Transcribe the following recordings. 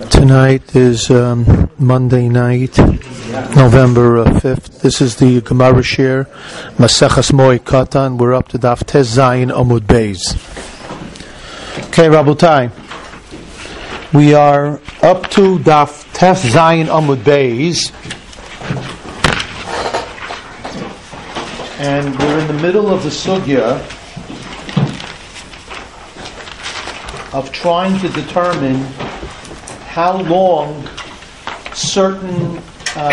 Tonight is Monday night, November 5th. This is the Gemara Shir, Maseches Moed Katan. We're up to Daf Tes Zayin Amud Beis. Okay, Rabotai. We are up to Daf Tes Zayin Amud Beis. And we're in the middle of the sugya of trying to determine how long certain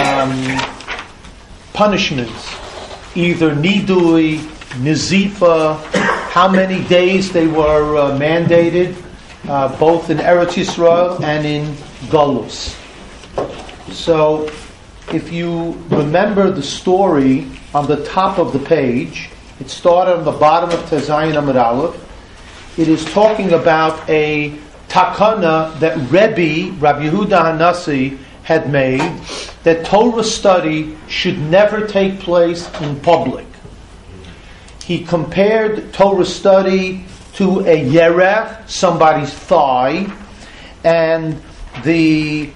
punishments, either nidui, nizifa, how many days they were mandated, both in Eretz Yisrael and in Galus. So, if you remember the story on the top of the page, it started on the bottom of Tes Zayin Amud Aleph. It is talking about a takana that Rabbi Yehuda Hanasi had made, that Torah study should never take place in public. He compared Torah study to a yerech, somebody's thigh, and the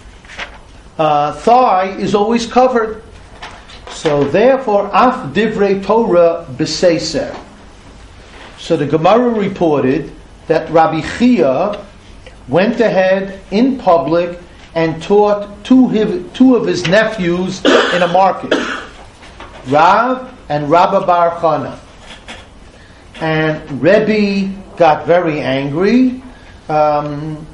thigh is always covered. So therefore, af divrei Torah b'seiser. So the Gemara reported that Rabbi Chia went ahead in public and taught two of his nephews in a market, Rav and Rabba Bar Chana. And Rebbe got very angry, and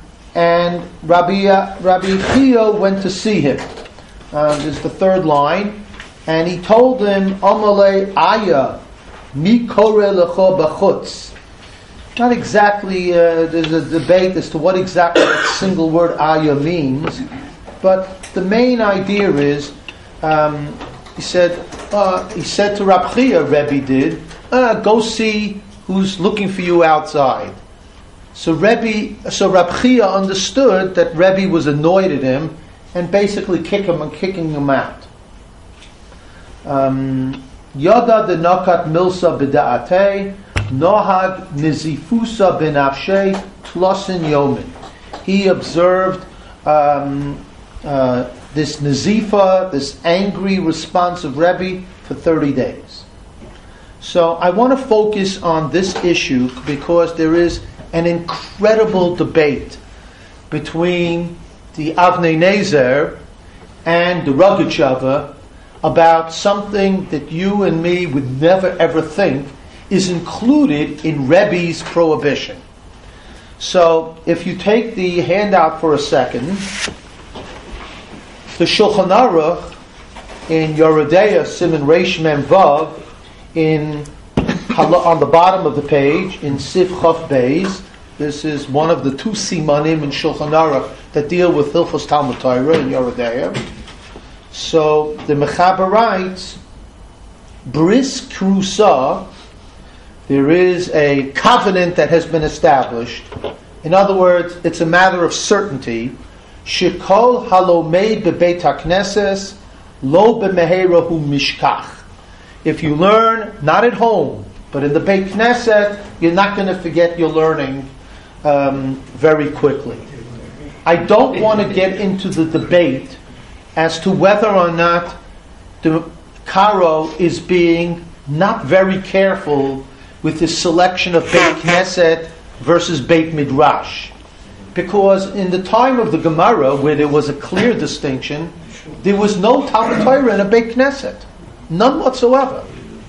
Rabbi Chia went to see him. This is the third line, and he told him, Amalei Aya, Mi Kore Lecho B'chutz. Not exactly, there's a debate as to what exactly that single word ayah means, but the main idea is, he said to Rab Chia, Rebbe did, go see who's looking for you outside. So Rab Chia understood that Rebbe was annoyed at him and basically kicking him out. Yada de nakat milsa b'da'atei, Nohag nizifusa benafshei tlosin yomin. He observed this nizifa, this angry response of Rebbe, for 30 days. So I want to focus on this issue because there is an incredible debate between the Avnei Nezer and the Rogatchover about something that you and me would never ever think is included in Rebbe's prohibition. So, if you take the handout for a second, the Shulchan Aruch in Yoredeya Siman Reish Mem Vav, on the bottom of the page in Sif Chaf Beis, this is one of the two simanim in Shulchan Aruch that deal with Hilchos Talmud Torah in Yoredeya. So the Mechaber writes, Bris Krusa. There is a covenant that has been established. In other words, it's a matter of certainty. Shekol halomei bebeit hakneses lo b'meherahu mishkach. If you learn, not at home, but in the Beit Knesset, you're not going to forget your learning very quickly. I don't want to get into the debate as to whether or not the Karo is being not very careful with the selection of Beit Knesset versus Beit Midrash. Because in the time of the Gemara, where there was a clear distinction, there was no Talmud Torah in a Beit Knesset. None whatsoever.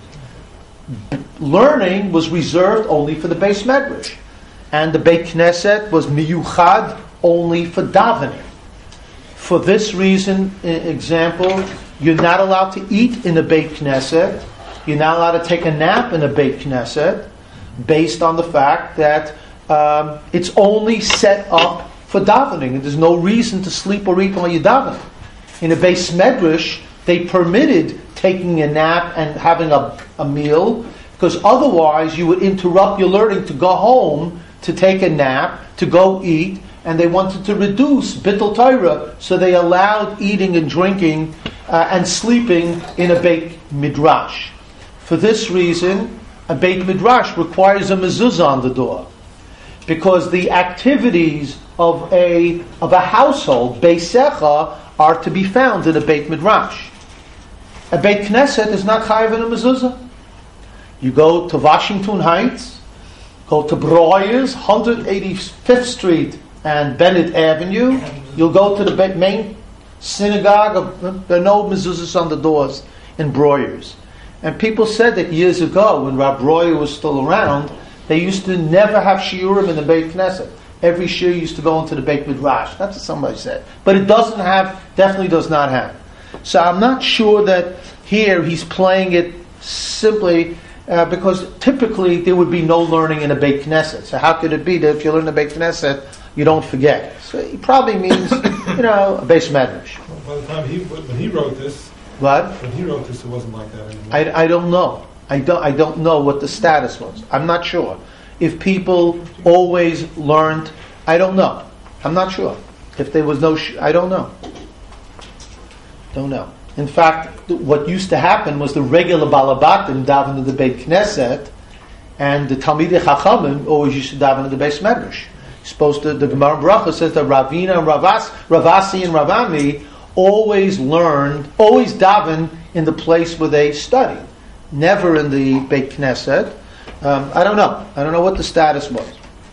Learning was reserved only for the Beis Medrash. And the Beit Knesset was miyuchad only for davening. For this reason, example, you're not allowed to eat in a Beit Knesset. You're not allowed to take a nap in a Beit Knesset, based on the fact that it's only set up for davening, and there's no reason to sleep or eat while you're davening. In a Beis Medrash, they permitted taking a nap and having a meal, because otherwise you would interrupt your learning to go home, to take a nap, to go eat, and they wanted to reduce Bittul Torah, so they allowed eating and drinking and sleeping in a Beit Midrash. For this reason, a Beit Midrash requires a mezuzah on the door, because the activities of a household, Beisecha, are to be found in a Beit Midrash. A Beit Knesset is not chayav in a mezuzah. You go to Washington Heights, go to Breuer's, 185th Street and Bennett Avenue. You'll go to the main synagogue. There are no mezuzahs on the doors in Breuer's. And people said that years ago, when Rab Breuer was still around, they used to never have shiurim in the Beit Knesset. Every shiur used to go into the Beit Midrash. That's what somebody said. But it definitely does not have. So I'm not sure that here he's playing it simply because typically there would be no learning in a Beit Knesset. So how could it be that if you learn the Beit Knesset, you don't forget? So he probably means, a Beis Medrash. By the time when he wrote this, what? When he wrote this, it wasn't like that anymore. I don't know. I don't know what the status was. I'm not sure. If people always learned, I don't know. I'm not sure. If there was no, I don't know. Don't know. In fact, what used to happen was the regular balabatim daven in the Beit Knesset, and the Talmidei Chachamim always used to daven in the Beis Medrash. The Gemara Bracha says that Ravina and Ravasi and Ravami always daven in the place where they studied, never in the Beit Knesset. I don't know. I don't know what the status was.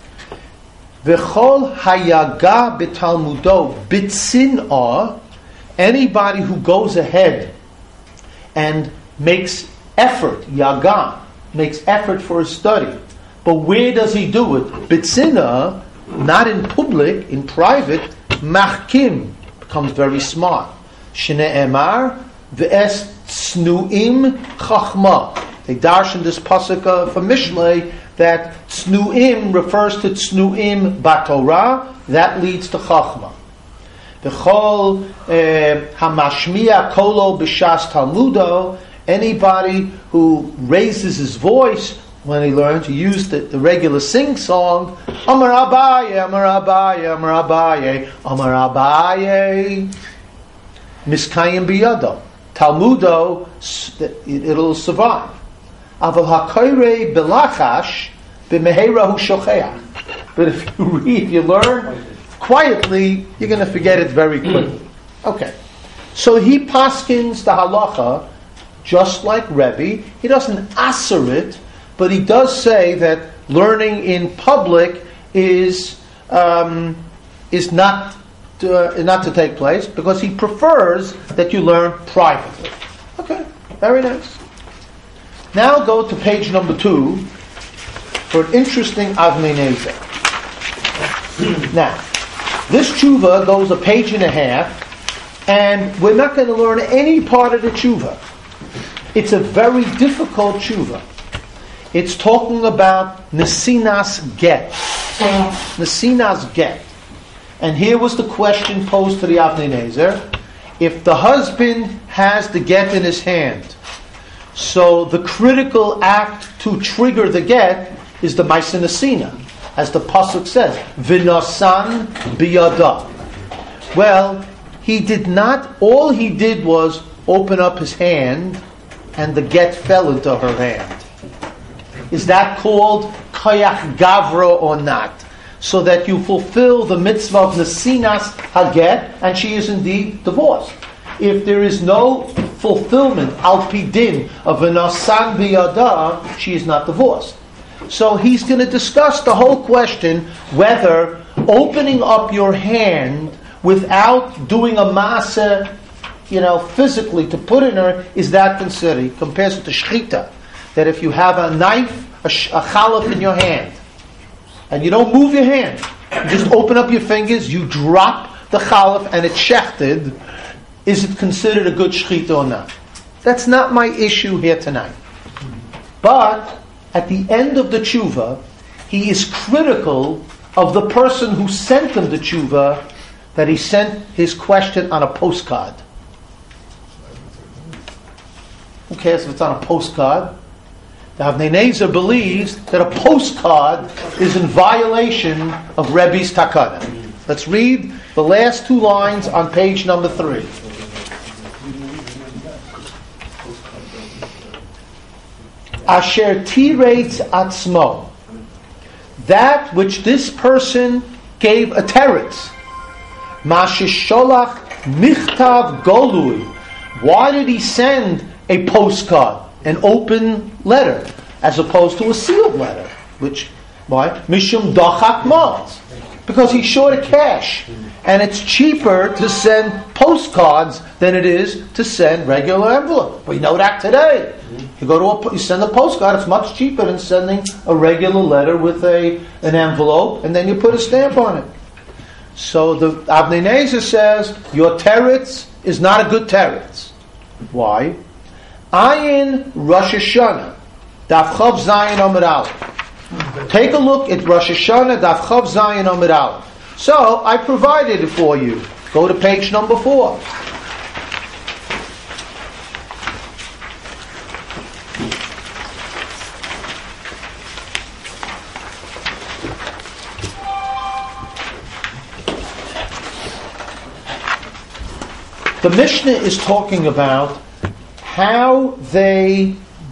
V'chol hayaga b'talmudo b'tzin'ah. Anybody who goes ahead and makes effort, yaga, makes effort for his study. But where does he do it? B'tzin'ah, not in public, in private, machkim, becomes very smart. Shne'emar v'es tznu'im chachma. They darshan this pasuk from Mishlei that tznu'im refers to tznu'im batorah, that leads to chachma. V'chol hamashmiya kolo b'shas talmudo, anybody who raises his voice when he learns to use the regular sing-song, Amar Abaye, Amar Abaye, Amar Abaye, Amar Abaye, miskayim biyado. Talmudo, it'll survive. Aval hakoyrei belachash b'meherahu shocheach. But if you learn quietly, you're going to forget it very quickly. Okay. So he paskins the halacha just like Rebbe. He doesn't asser it, but he does say that learning in public is not to take place because he prefers that you learn privately. Okay, very nice. Now go to page number 2 for an interesting Avnei Nezer. Now, this tshuva goes a page and a half, and we're not going to learn any part of the tshuva. It's a very difficult tshuva. It's talking about Nesinas get. Nesinas get. And here was the question posed to the Avnei Nezer. If the husband has the get in his hand, so the critical act to trigger the get is the Ma'aseh Nesina, as the pasuk says, V'nasan biyada. Well, he did not. All he did was open up his hand, and the get fell into her hand. Is that called koyach gavra or not? So that you fulfill the mitzvah of nesinas haget, and she is indeed divorced. If there is no fulfillment al pidin of v'nasan biyada, she is not divorced. So he's going to discuss the whole question whether opening up your hand without doing a maaseh, physically to put in her, is that considered? He compares it to shchita, that if you have a knife, a chalaf in your hand, and you don't move your hand, you just open up your fingers, you drop the chalaf, and it's shechted, is it considered a good shchita or not? That's not my issue here tonight. But at the end of the tshuva, he is critical of the person who sent him the tshuva, that he sent his question on a postcard. Who cares if it's on a postcard? The Avnei Nezer believes that a postcard is in violation of Rebbe's takana. Let's read the last 2 lines on page number 3. Asher tirates atzmo, that which this person gave a teretz. Mashisholach michtav golui. Why did he send a postcard, an open letter, as opposed to a sealed letter? Why? Mishum dachak maz. Because he's short of cash. And it's cheaper to send postcards than it is to send regular envelope. We know that today. You send a postcard, it's much cheaper than sending a regular letter with an envelope, and then you put a stamp on it. So the Avnei Nezer says, your teretz is not a good teretz. Why? Ayin Rosh Hashanah, Daf Chav Zayin Amud Aleph. Take a look at Rosh Hashanah, Daf Chav Zayin Amud Aleph. So, I provided it for you. Go to page number 4. The Mishnah is talking about how they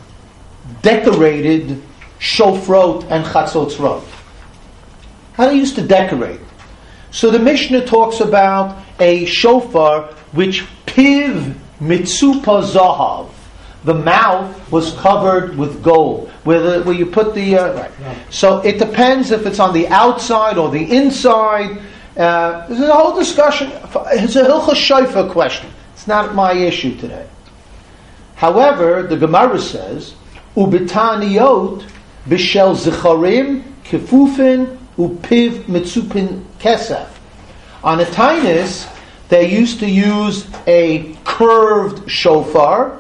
decorated shofrot and chatzotzrot. How they used to decorate. So the Mishnah talks about a shofar which piv mitzupa zahav. The mouth was covered with gold. Where you put the right. So it depends if it's on the outside or the inside. There's a whole discussion. It's a hilchos shofar question. It's not my issue today. However, the Gemara says ubitaniyot b'shel zicharim kefufin upiv mitzupin kesef. On a tainus, they used to use a curved shofar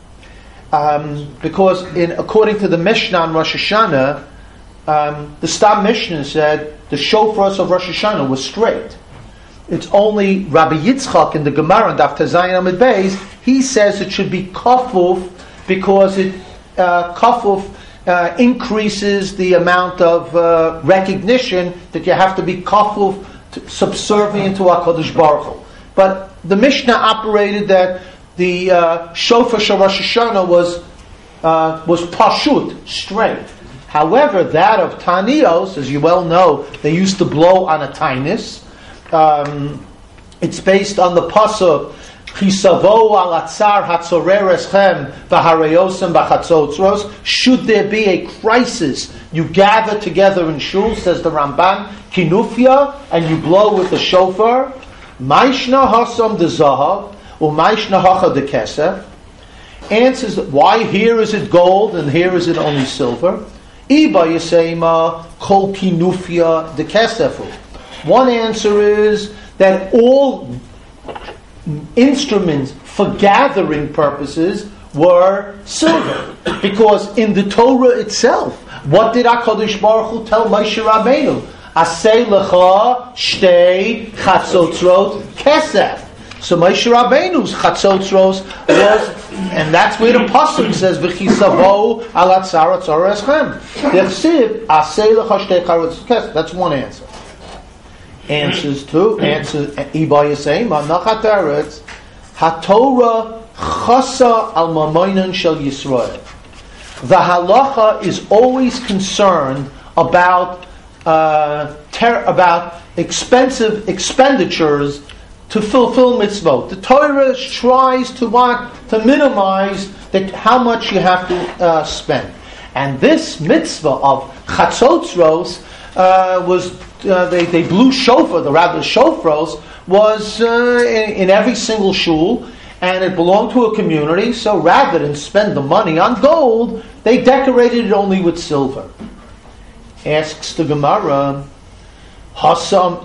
because, according to the Mishnah on Rosh Hashanah, the Stam Mishnah said the shofars of Rosh Hashanah was straight. It's only Rabbi Yitzchak in the Gemara, Daf Tezayin Amud Beis, he says it should be kafuf because kafuf increases the amount of recognition that you have to be kafuf, subservient to HaKadosh Baruch Hu. But the Mishnah operated that the shofar shel Rosh Hashanah was pashut, straight. However, that of Tanios, as you well know, they used to blow on a tainus. It's based on the pasuk Chisavo al atzar hatzorereschem v'harayosem b'chatzotzros. Should there be a crisis, you gather together in shul, says the Ramban, kinufia, and you blow with the shofar. Maishna hasam de zahav, or maishna hacha de kesef. Answers, why here is it gold and here is it only silver? Iba yisema kol kinufia de kesefu. One answer is that all instruments for gathering purposes were silver, because in the Torah itself, what did HaKadosh Baruch Hu tell Moshe Rabbeinu? Asei lecha shtei chatzotzrot kesef. So Moshe Rabbeinu's chatzotzros was, and that's where the pasuk says v'chisavo al atzar atzar eschem. Dechsiv asei lecha shtei chatzotzrot kesef. That's one answer. Answers to Iba Yisayim Nachat Eretz HaTorah Chasa Al Mamoinon Shel Yisrael. The halacha is always concerned about expensive expenditures to fulfill mitzvot. The Torah tries to minimize how much you have to spend. And this mitzvah of Chatzotzros was. They blew shofar, the rabbi's shofros, was in every single shul, and it belonged to a community, so rather than spend the money on gold, they decorated it only with silver. Asks the Gemara, Hasam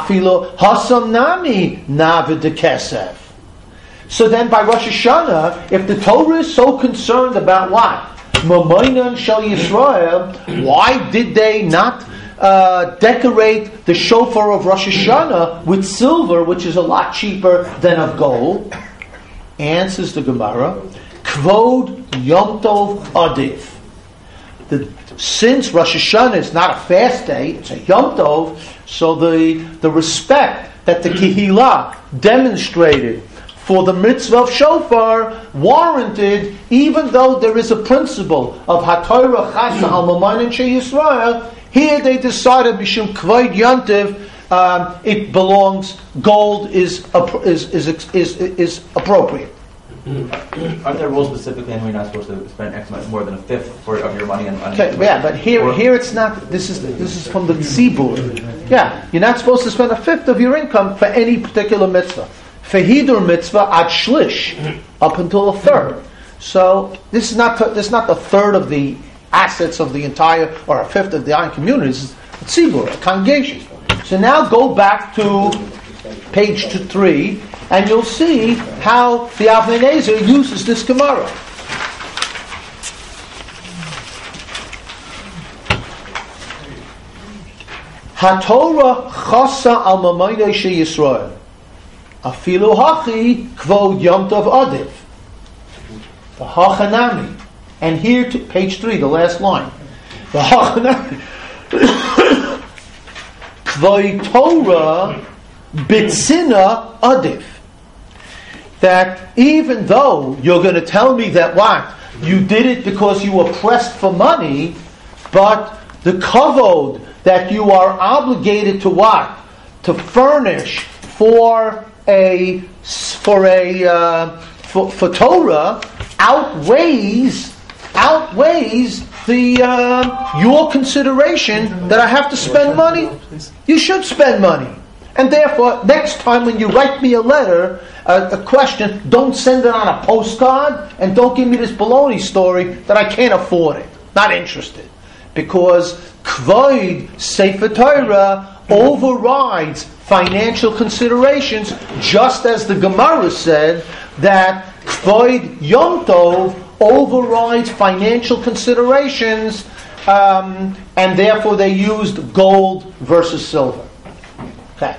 nami navid de kesef. So then by Rosh Hashanah, if the Torah is so concerned about what? Mamoinon shel Yisrael, why did they not decorate the shofar of Rosh Hashanah with silver, which is a lot cheaper than of gold? Answers the Gemara, Kvod Yom Tov Adif. Since Rosh Hashanah is not a fast day, it's a Yom Tov, so the respect that the Kehillah demonstrated for the mitzvah of shofar warranted, even though there is a principle of HaTorah Chasa Al Mamoinon Shel Yisrael. Here they decided Mishum Kvod Yontiv it belongs. Gold is appropriate. Aren't there rules specifically, and we're not supposed to spend X amount more than a fifth of your money on? Okay, yeah, but here it's not. This is from the tzibur. Yeah, you're not supposed to spend a fifth of your income for any particular mitzvah. For hidur mitzvah ad shlish, up until a third. So this is not the third of the assets of the entire, or a fifth of the entire community. This is a tzibur, a congregation. So now go back to page 3, and you'll see how the Avnei Nezer uses this Gemara. HaTorah chassa al mamayne she Yisrael afilu hachi kvod Yom Tov Adiv the hachanami, and here to page 3, the last line, the hachanami kvod Torah Bitsina Adif. That even though you're going to tell me that what? You did it because you were pressed for money, but the kavod that you are obligated to what? To furnish for Torah outweighs the your consideration that I have to spend money. You should spend money. And therefore, next time when you write me a letter, a question, don't send it on a postcard, and don't give me this baloney story that I can't afford it. Not interested. Because Kvod Sefer Torah overrides financial considerations, just as the Gemara said that Kvod Yom Tov overrides financial considerations, and therefore they used gold versus silver. Okay.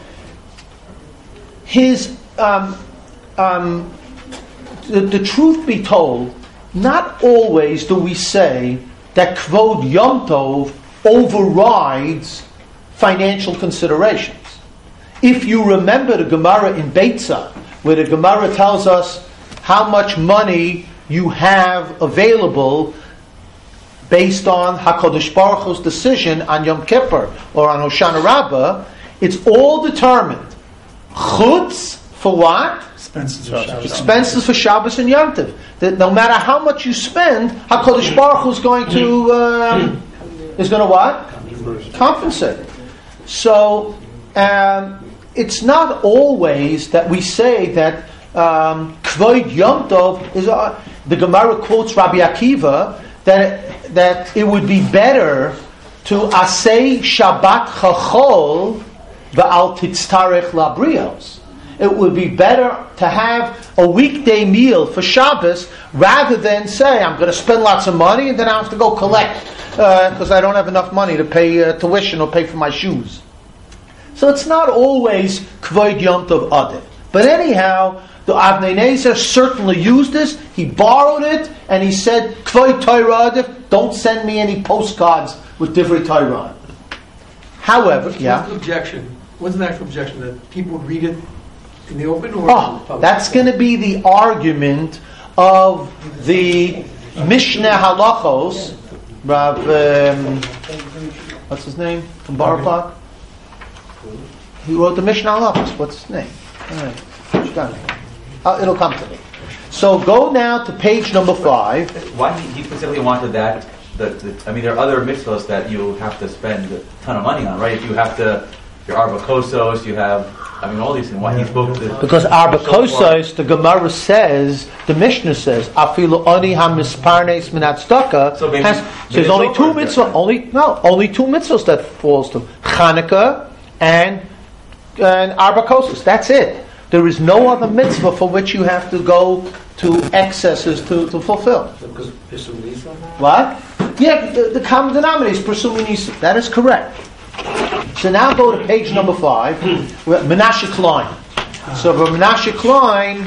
The truth be told, not always do we say that Kvod Yom Tov overrides financial considerations. If you remember the Gemara in Beitzah, where the Gemara tells us how much money you have available based on HaKadosh Baruch Hu's decision on Yom Kippur or on Hoshana Rabbah, it's all determined. Chutz for what? Expenses for Shabbos and Yom Tov. That no matter how much you spend, HaKadosh Baruch Hu is going to what? Compensate. So it's not always that we say that Kvod Yom Tov is. The Gemara quotes Rabbi Akiva that it would be better to asay Shabbat Chachol v'al titztarech labrios. It would be better to have a weekday meal for Shabbos rather than say, I'm going to spend lots of money and then I have to go collect because I don't have enough money to pay tuition or pay for my shoes. So it's not always Kvod Yom Tov Adif. But anyhow, the Avnei Nezer certainly used this. He borrowed it and he said, Kvod Torah Adif, don't send me any postcards with Divrei Torah. However, What's the objection? What's the actual objection? That people would read it in the open or in the public? That's going to be the argument of the Mishnah Halachos, Rav, what's his name? From Borough. He wrote the Mishnah Halachos. What's his name? All right. It'll come to me. So go now to page number 5. Why he specifically wanted that? I mean, there are other mitzvahs that you have to spend a ton of money on, right? If you have to, your Arba Kosos, you have, all these things. Why he spoke to? Because Arba Kosos, the Gemara says, the Mishnah says, Afilu oni hamisparnes minat tzedakah. So there's only two mitzvahs. Only two mitzvahs that falls to Chanukah and Arba Kosos. That's it. There is no other mitzvah for which you have to go to excesses to fulfill. What? Yeah, the common denominator is Presuming Nisa. That is correct. So now go to page number 5. Menashe Klein. So for Menashe Klein,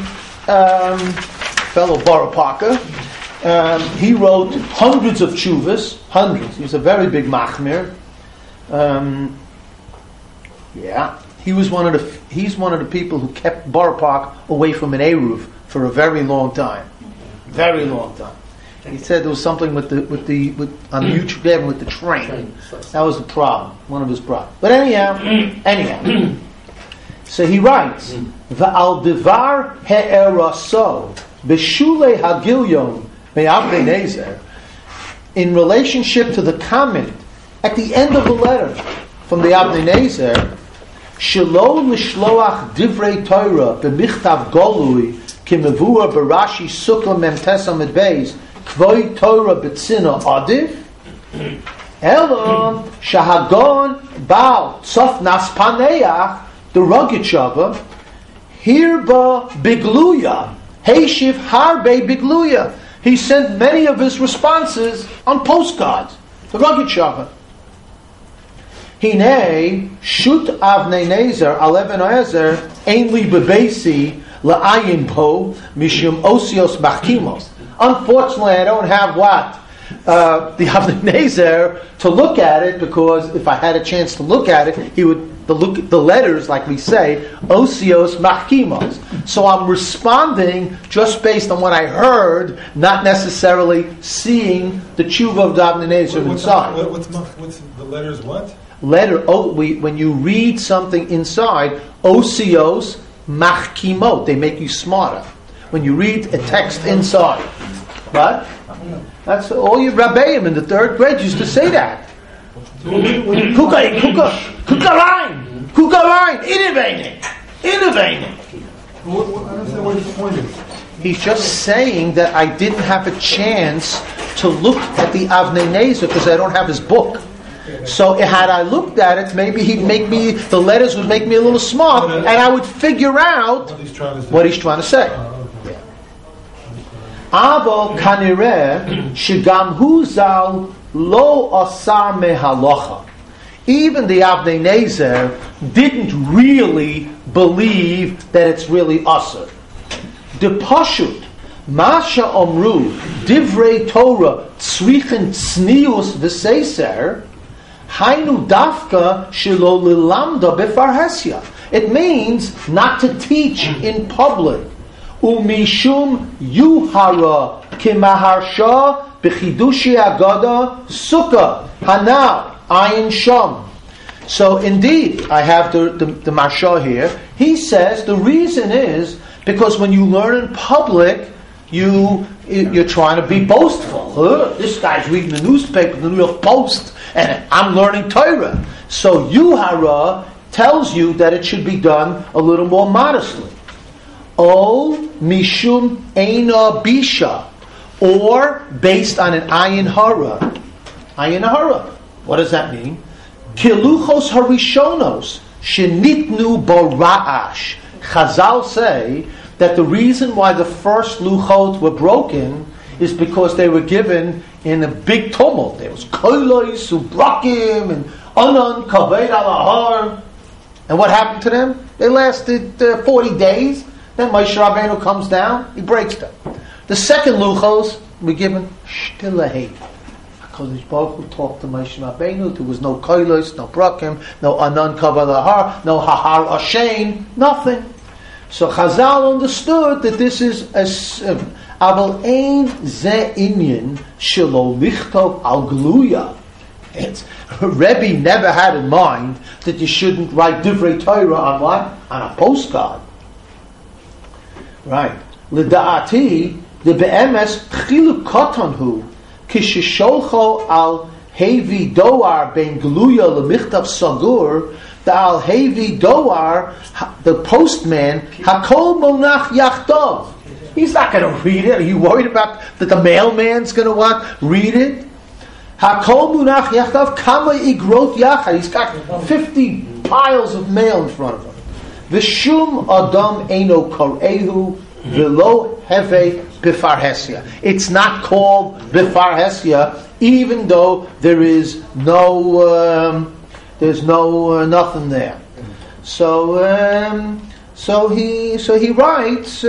fellow Borough Parker, he wrote hundreds of tshuvas. Hundreds. He was a very big machmir. He's one of the people who kept Borough Park away from an Eruv for a very long time. Very long time. He said there was something on the YouTube Gavin with the train. That was the problem. One of his problems. But anyhow. So he writes, "Va'al devar he'eraso b'shulei hagilyon me'avnei nezer." In relationship to the comment at the end of the letter from the Avnei Nezer, "Shelo l'shloach divrei Torah b'michtav golui kimevua b'Rashi Sukkah Mem Tesam Beis kvoi Torah b'tzina adif Elo shahagon bal tzof nas paneach the Rogatchover hirba bigluya heishiv harbe bigluya." He sent many of his responses on postcards. The Rogatchover. Hine shut Avnei Nezer al Even Ezer ein li bebeisi la'ayin po mishum osios machkimos. Unfortunately, I don't have the Avnei Nezer to look at it, because if I had a chance to look at it, he would the letters, like we say, osios machkimos. So I'm responding just based on what I heard, not necessarily seeing the tshuva of the Avnei Nezer inside. What's the letters? What? When you read something inside, osios machkimot, they make you smarter. When you read a text inside, right? That's all your rabbeim in the third grade used to say that. Kukarain, innovating. I understand what his point is. He's just saying that I didn't have a chance to look at the Avnei Nezer because I don't have his book. So had I looked at it, maybe the letters would make me a little smart, and I would figure out what he's trying to say. Avo kanireh shegam hu zal lo asar mehalocha. Even the Avnei Nezer didn't really believe that it's really asar. De pashut masha omru divrei Torah tzrichen tznius v'seiser hainu dafka shelo lilamda befarhesia. It means not to teach in public. Umishum yuhara kimaharsha b'chidushi agada sukkah hanal ayin sham. So indeed, I have the Marsha here. He says the reason is because when you learn in public, you're trying to be boastful. This guy's reading the newspaper, the New York Post, and I'm learning Torah. So yuhara tells you that it should be done a little more modestly. O mishum eina bisha, or based on an ayin hara. Ayin hara. What does that mean? Kiluchos harishonos shenitnu bora'ash. Chazal say that the reason why the first luchot were broken is because they were given in a big tumult. There was kolos, ubrakim, and anan kaved alahar. And what happened to them? They lasted 40 days. Then Moshe Rabbeinu comes down, he breaks them. The second luchos were given shtilahet. Because Baruch Hu talked to Moshe Rabbeinu, there was no kolos, no brakim, no anan kaved alahar, no hahar ashen, nothing. So Chazal understood that this is Aval ein ze inyan shelo lichtov al gluya. Rebbe never had in mind that you shouldn't write divrei Torah on what? On a postcard. Right. L'da'ati the be'emes chilu koton hu kishisholcho al hevi doar ben gluya lemichtav sagur. The al hevi doar, the postman, hakol monach yachtov. He's not going to read it. Are you worried about that the mailman's going to read it? Hakol monach yachtov kama igrot yachad. He's got 50 piles of mail in front of him. V'shum adam eino korehu v'lo heve bifarhesia. It's not called bifarhesia, even though there is no. There's nothing there. So he writes.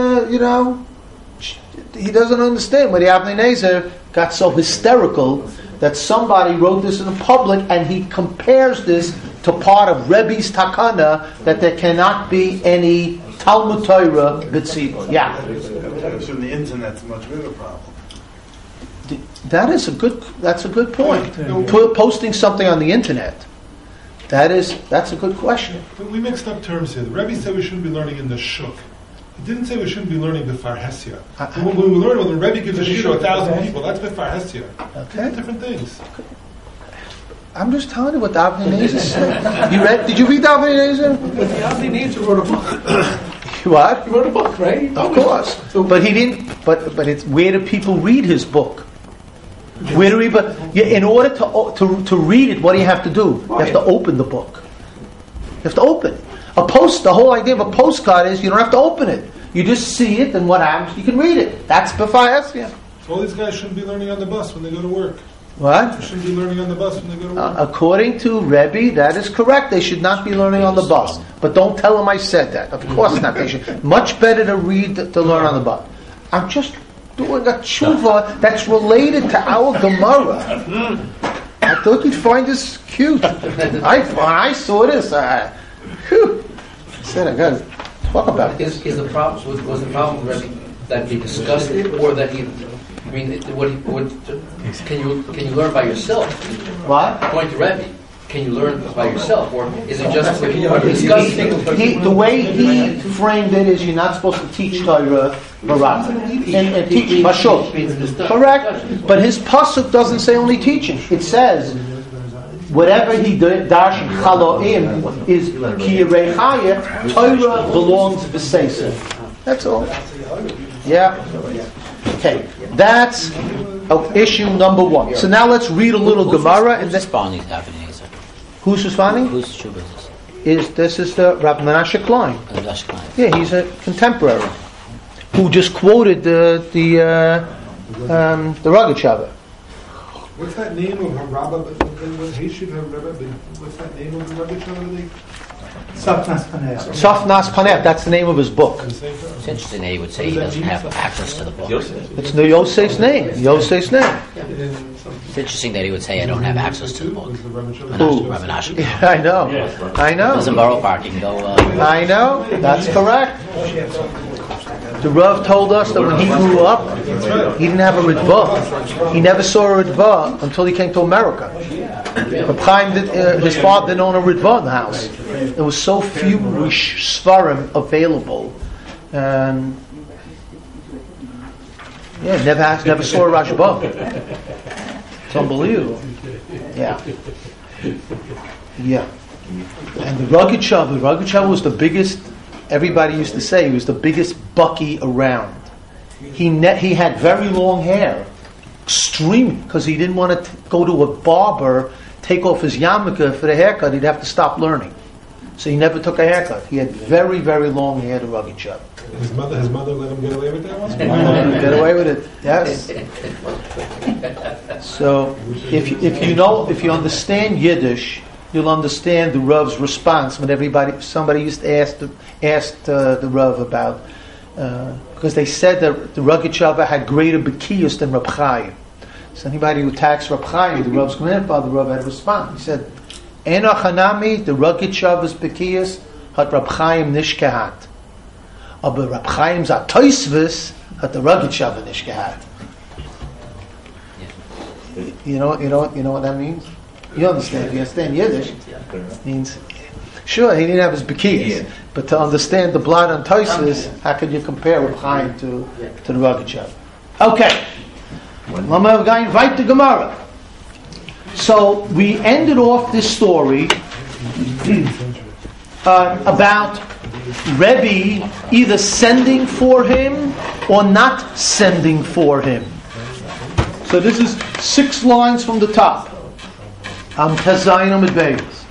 He doesn't understand why the Avnei Nezer got so hysterical that somebody wrote this in the public, and he compares this to part of Rebbe's takana that there cannot be any Talmud Torah b'tzibur. Yeah. From the internet's a much bigger problem. That's a good point. Posting something on the internet. That's a good question. But we mixed up terms here. The Rebbe said we shouldn't be learning in the shuk. He didn't say we shouldn't be learning b'far hesia. When we learn, when the Rebbe gives a shir to 1,000 people, that's b'far hesia. Okay. Different things. I'm just telling you what the Avnei Nezer said. Did you read the Avnei Nezer? But the Avnei Nezer wrote a book. What? He wrote a book, right? Of course. But he didn't. But it's where do people read his book? Where do we? But in order to read it, what do you have to do? You have to open the book. You have to open it. The whole idea of a postcard is you don't have to open it. You just see it, and what happens? You can read it. That's b'far hesia. So all these guys shouldn't be learning on the bus when they go to work. What? They shouldn't be learning on the bus when they go to work. According to Rebbe, that is correct. They should not be learning on the bus. But don't tell them I said that. Of course not. They should. Much better to read to learn on the bus. I'm just doing a tshuva that's related to our Gemara. I thought you'd find this cute. I saw this. I said I got to talk about this. Was the problem Rebbe that he discussed it, or that he? I mean, can you learn by yourself? What? According to Rebbe, can you learn by yourself, or is it just when you are discussing? The way he framed it is you're not supposed to teach Torah Barat and teach Mashul. Correct? But his pasuk doesn't say only teaching. It says whatever he darshan chaloim is kiyirei chaya. Torah belongs to Seisei. That's all. Yeah. Okay. That's issue number one. So now let's read a little Gemara. Who's responding to Avnei Nezer? Who's responding? Whose tshuva is this? This is the Rav Menashe Klein. Rav Klein. Yeah, he's a contemporary who just quoted the Rogatchover. What's that name of Harabba? What's that name of the Rogatchover? Safnas Paneh. Safnas Paneh. That's the name of his book. It's interesting that he would say he doesn't have access to the book. It's the Yosef's name. Yosef's name. It's interesting that he would say I don't have access to the book. Who? Rav Menashe. Yeah, I know. Doesn't borrow park. He can go. I know. That's correct. The Rav told us that when he grew up, he didn't have a Ritva. He never saw a Ritva until he came to America. Reb Chaim his father didn't own a Ritva in the house. There was so few Sfarim available, and never saw a Rashba. It's unbelievable. Yeah. And the Rogatchover was the biggest. Everybody used to say he was the biggest bucky around. He had very long hair, extreme, because he didn't want to go to a barber, take off his yarmulke for the haircut. He'd have to stop learning, so he never took a haircut. He had very, very long hair. The Rogatchover. His mother let him get away with that once. Get away with it. Yes. So if you understand Yiddish, you'll understand the Rav's response when somebody used to ask the Rav about because they said that the Rogatchover had greater bekiyus than Reb Chaim. So anybody who attacks Reb Chaim, the Rav's grandfather, the Rav had to respond. He said, "Ena chanami the Rogatchover's bekiyus hat Reb Chaim nish gehat, aber Reb Chaim's atoisvis hat the Rogatchover nish gehat." You know what that means? You understand? You understand Yiddish? Means, sure, he didn't have his bekiyas, but to understand the blood on Tosfos, how could you compare Reb Chaim to the Rogatchover? Okay, we're going to invite the Gemara. So we ended off this story about Rebbe either sending for him or not sending for him. So this is 6 lines from the top. Tazayim Beis.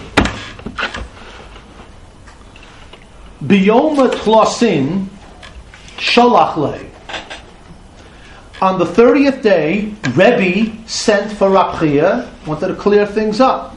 Biyom Tlasin Shalach Lei. On the 30th day, Rebbe sent for Rab Chia, wanted to clear things up.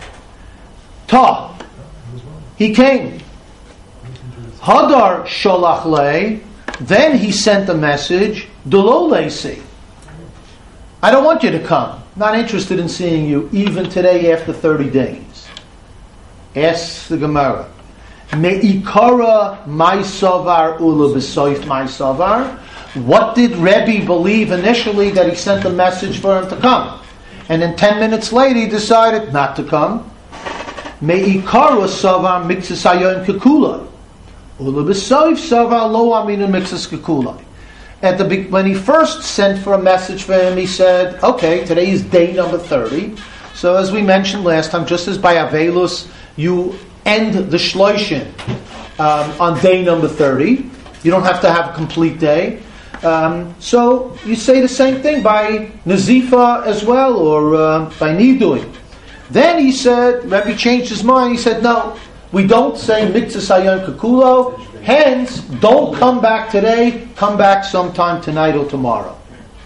He came. Hadar Shalach Lei. Then he sent a message. Delo Leisi. I don't want you to come. Not interested in seeing you even today after 30 days. Ask the Gemara. Me'ikara my savar ula b'soif my savar. What did Rebbe believe initially that he sent a message for him to come? And then 10 minutes later he decided not to come. Me'ikara savar mixes hayon kekulai. Ulabesayv savar lo aminu mixes kekulai. When he first sent for a message for him, he said, okay, today is day number 30. So as we mentioned last time, just as by Avelus, you end the Shloishin on day number 30. You don't have to have a complete day. So you say the same thing by Nazifa as well, or by Niduin. Then he said, Rebbe changed his mind. He said, no, we don't say Mitzvah Sayon Kakulo. Hence, don't come back today. Come back sometime tonight or tomorrow.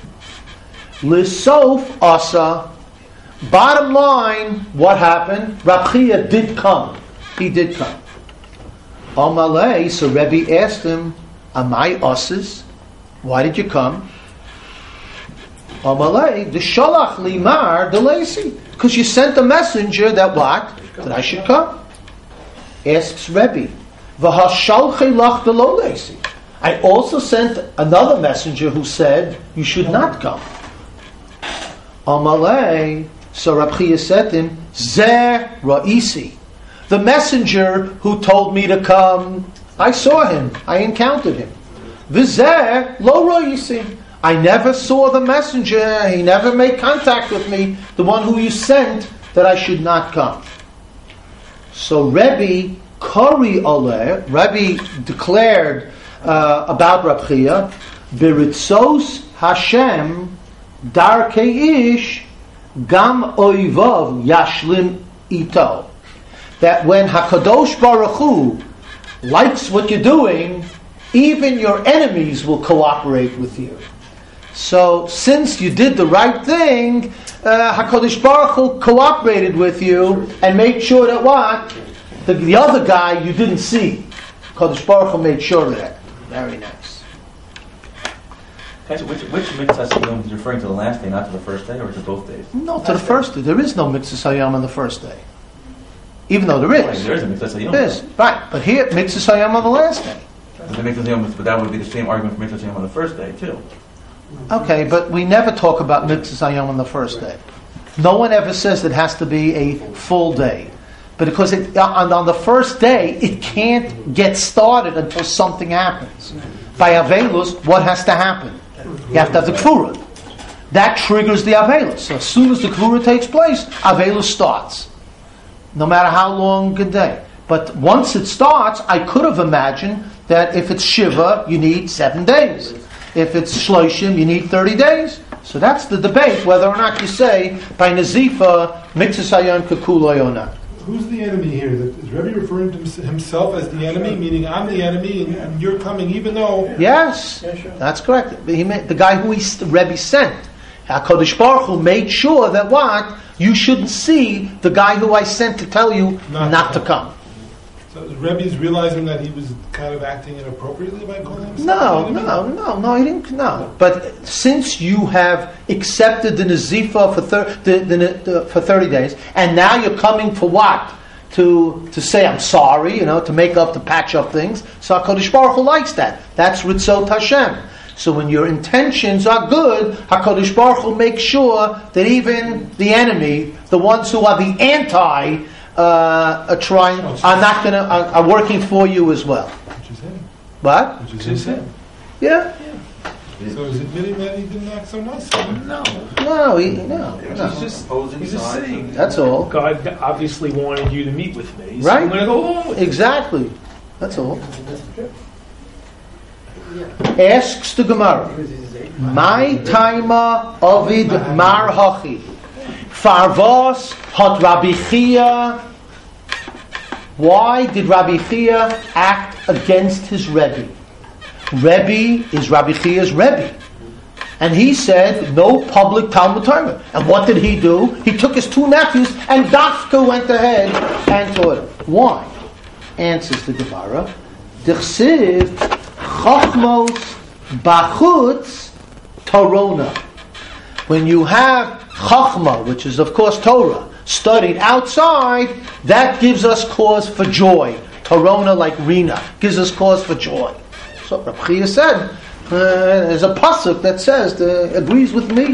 L'sof asa. Bottom line, what happened? Rab Chia did come. He did come. Amalei, so Rebbe asked him, Amai asas? Why did you come? Amalei, the shalach limar delesi. Because you sent a messenger that what? That I should come. Asks Rebbe, V'hashalchei lach delolesi. I also sent another messenger who said you should not come. Amalei, so Rab Chia said to him, Zeh ra'isi. The messenger who told me to come, I saw him, I encountered him. V'zeh lo ra'isi. I never saw the messenger, he never made contact with me, the one who you sent, that I should not come. So Rebbe Kori Oleh, Rebbe declared about Rab Chia, Biritzos Hashem Darkei Ish Gam Oivav Yashlim Ito. That when HaKadosh Baruch Hu likes what you're doing, even your enemies will cooperate with you. So, since you did the right thing, HaKadosh Baruch Hu cooperated with you and made sure that what? The other guy you didn't see. HaKadosh Baruch Hu made sure of that. Very nice. Okay, so which mitzvah Siyum is referring to the last day, not to the first day, or to both days? No, to the first day. There is no Mitzvah Sayam on the first day. Even though there is. There is a mitzvah Siyum. There is. Right. But here, Mitzvah Sayam on the last day. But that would be the same argument for mitzvah Siyum on the first day, too. Okay, but we never talk about Mitzvah Sayam on the first day. No one ever says it has to be a full day. But because on the first day, it can't get started until something happens. By Avelus, what has to happen? You have to have the Kfura. That triggers the Avelus. So as soon as the Kfura takes place, Avelus starts. No matter how long a day. But once it starts, I could have imagined that if it's Shiva, you need 7 days. If it's Shloshim, you need 30 days. So that's the debate, whether or not you say, by Nazifa, Mitzvah Sayon Kakuloi or not. Who's the enemy here? Is Rebbe referring to himself as the enemy, meaning I'm the enemy and you're coming even though... Yes, that's correct. The guy who Rebbe sent, HaKadosh Baruch Hu made sure that what? You shouldn't see the guy who I sent to tell you not to come. So Rebbe's realizing that he was kind of acting inappropriately by calling himself No, he didn't. No, but since you have accepted the Nazifa for 30 days, and now you're coming for what? To say I'm sorry, to make up, to patch up things. So HaKadosh Baruch Hu likes that. That's Ritzot Hashem. So when your intentions are good, HaKadosh Baruch Hu makes sure that even the enemy, the ones who are the anti, are working for you as well. Which is him. What? Which is him. Yeah. So he's admitting that he didn't act so nice. No. He's just saying. That's all. God obviously wanted you to meet with me, so Right. I'm going to go along with it. Exactly. That's all. Asks the Gemara, my taima Ovid Mar Hachi, Farvos Hot Rabbi Chia. Why did Rabbi Chia act against his Rebbe? Rebbe is Rabbi Chia's Rebbe. And he said, no public Talmud Torah. And what did he do? He took his 2 nephews and Dafka went ahead and taught him. Why? Answers the Gemara, D'chsiv Chachmos Bachutz Torona. When you have Chachma, which is of course Torah, studied outside, that gives us cause for joy. Torona, like Rina, gives us cause for joy. So Rab Chia said, There's a pasuk that says, agrees with me.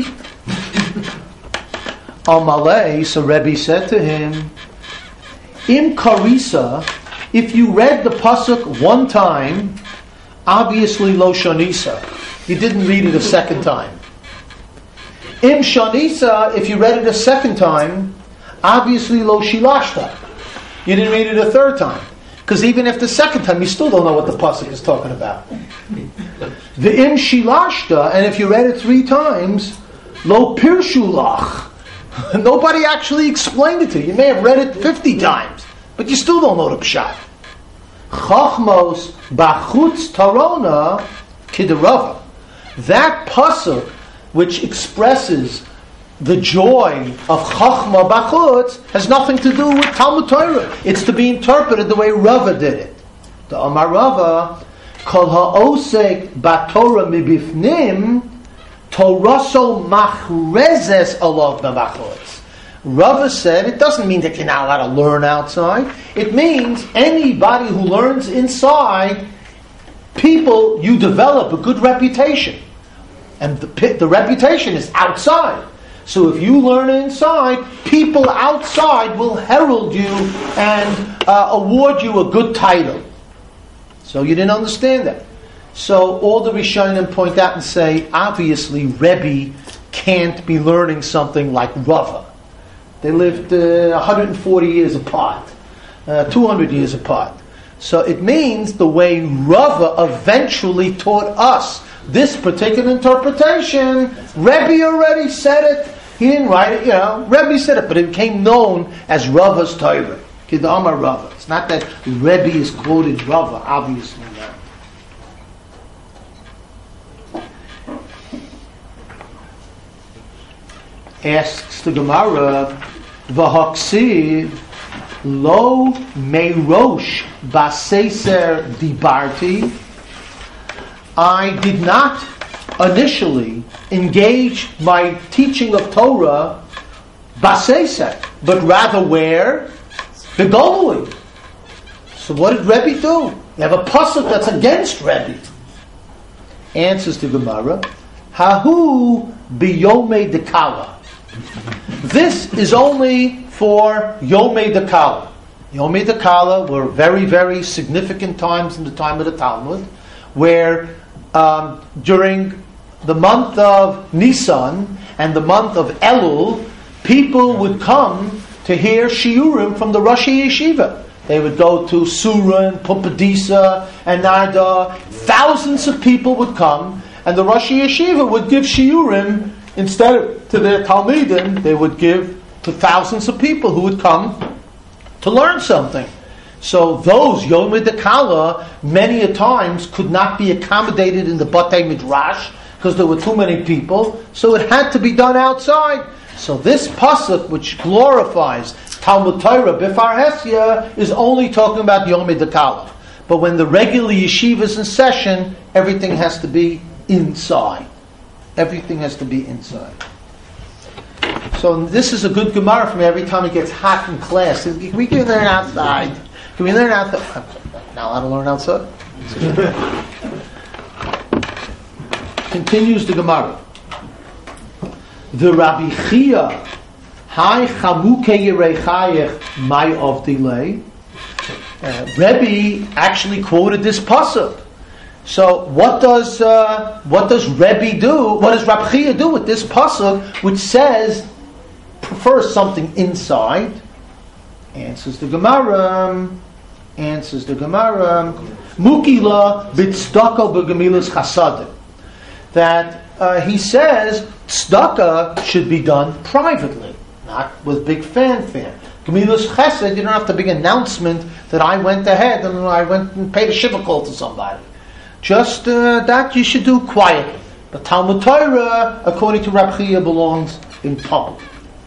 Amalei, so Rebbe said to him, Im karisa, if you read the pasuk one time, obviously lo shanisa. You didn't read it a second time. Im shanisa, if you read it a second time, obviously lo shilashta. You didn't read it a third time. Because even if the second time, you still don't know what the pasuk is talking about. The im shilashta, and if you read it 3 times, lo pirshulach. Nobody actually explained it to you. You may have read it 50 times, but you still don't know the pshat. Chachmos bachutz tarona kiderava. That pasuk, which expresses the joy of Chachma Bachutz, has nothing to do with Talmud Torah. It's to be interpreted the way Rava did it. The Amar Rava, Kol ha'osek b'Torah mibifnim, Toraso machrezes alav b'Bachutz. Rava said it doesn't mean that you're not allowed to learn outside. It means anybody who learns inside, people, you develop a good reputation. And the reputation is outside. So if you learn inside, people outside will herald you and award you a good title. So you didn't understand that. So all the Rishonim point out and say, obviously Rebbe can't be learning something like Rava. They lived 140 years apart, 200 years apart. So it means the way Rava eventually taught us this particular interpretation, Rebbe already said it. He didn't write it, Rebbe said it, but it became known as Rava's Torah. Kidamar Rava. It's not that Rebbe is quoted Rava, obviously now. Asks the Gemara, V'haksiv lo meirosh baseser dibarti. I did not initially engage my teaching of Torah baseser, but rather where? Begolui. So what did Rebbe do? You have a pasuk that's against Rebbe. Answers to Gemara, Hahu biyomei dekala. This is only for Yomei Dekala. Yomei Dekala were very, very significant times in the time of the Talmud, where during the month of Nisan and the month of Elul, people would come to hear shiurim from the Rashi Yeshiva. They would go to Surah and Pumbedisa and Narda. Thousands of people would come, and the Rashi Yeshiva would give shiurim instead of to their Talmidim. They would give to thousands of people who would come to learn something. So those Yomei Dekala many a times could not be accommodated in the Batei Midrash because there were too many people. So it had to be done outside. So this pasuk, which glorifies Talmud Torah Bifar Hesya, is only talking about Yomei Dekala. But when the regular yeshiva is in session, everything has to be inside. Everything has to be inside. So this is a good Gemara for me every time it gets hot in class. Can we learn outside? Can we learn outside? I'm not allowed to learn outside. Continues the Gemara. The Rabbi Chia, Hai Chamuke Yerechayech, my of delay. Rebbe actually quoted this pasuk. So what does Rebbe do? What does Rabbi Chia do with this pasuk, which says prefers something inside? Answers the Gemara. Mukila b'tzedakah b'gemilas chasadim. That he says tzedakah should be done privately, not with big fanfare. Gemilas chesed, you don't have to big announcement that I went ahead and I went and paid a shiva call to somebody. Just that you should do quietly. But Talmud Torah, according to Rabbi Chia, belongs in public.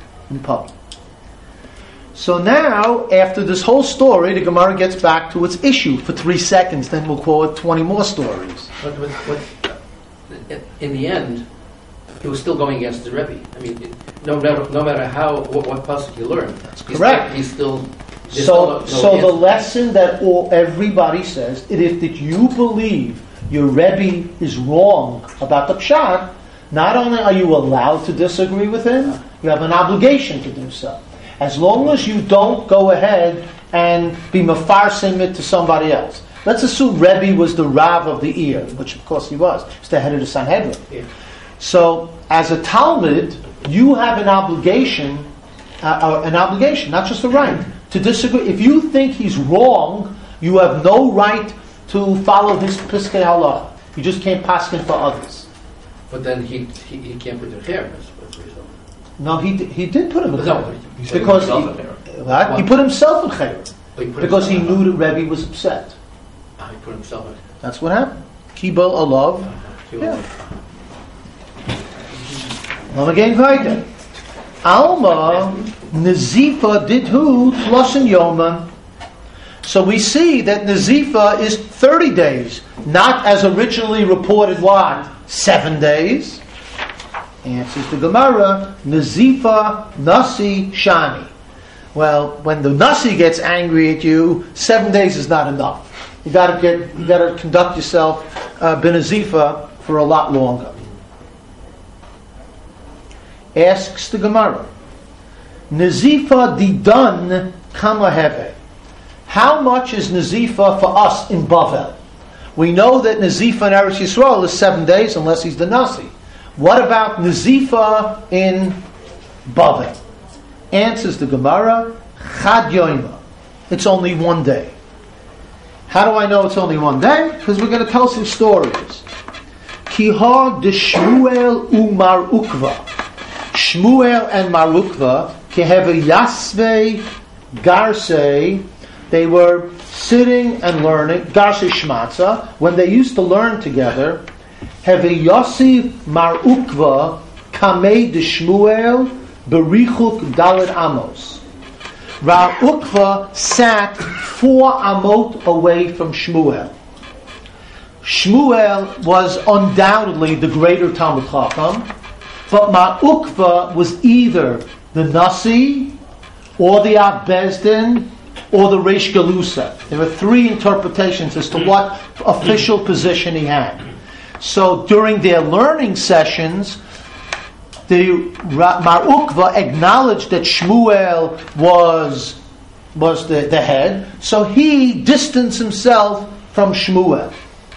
So now, after this whole story, the Gemara gets back to its issue for 3 seconds. Then we'll call it 20 more stories. But in the end, he was still going against the Rebbe. I mean, no matter how what pasuk you learn, that's correct. He's still. So the lesson that everybody says is if that you believe your Rebbe is wrong about the pshat, not only are you allowed to disagree with him, you have an obligation to do so. As long as you don't go ahead and be mefarsim it to somebody else. Let's assume Rebbe was the Rav of the ear, which of course he was. He's the head of the Sanhedrin. Yeah. So, as a Talmud, you have an obligation, not just a right, to disagree. If you think he's wrong, you have no right to follow his Piskei Halacha. You just can't paskin for others. But then he can't put the hair. No, he did put him in No, chayr. He said Because himself he, in there. what? He put himself in chayr. Because he himself knew that Rebbe was upset. He put himself in. That's what happened. Kibel alav. Yeah. Noch again weiter. Alma Nazifa didhu tlosen yoma. So we see that Nazifa is 30 days, not as originally reported. What? 7 days. Answers the Gemara. Nazifa nasi shani. Well, when the nasi gets angry at you, 7 days is not enough. You got to conduct yourself b'nazifa for a lot longer. Asks the Gemara, Nazifa didun kama heve. How much is Nazifa for us in Bavel? We know that Nazifa in Eretz Yisrael is 7 days unless he's the Nasi. What about Nazifa in Bavel? Answers the Gemara, Chad Yoima. It's only 1 day. How do I know it's only 1 day? Because we're going to tell some stories. Kiha de Shmuel umar ukva. Shmuel and Marukva, keheve yasve garse, they were sitting and learning, garse shmatza, when they used to learn together, heve yosif Marukva kamei de Shmuel berichuk dalet amos. Rav Ukva sat 4 amot away from Shmuel. Shmuel was undoubtedly the greater Talmud Chacham, but Ma'ukva was either the Nasi, or the Av Bezdin, or the Reish Galusa. There were 3 interpretations as to what official position he had. So during their learning sessions, the Ma'ukva acknowledged that Shmuel was the head, so he distanced himself from Shmuel.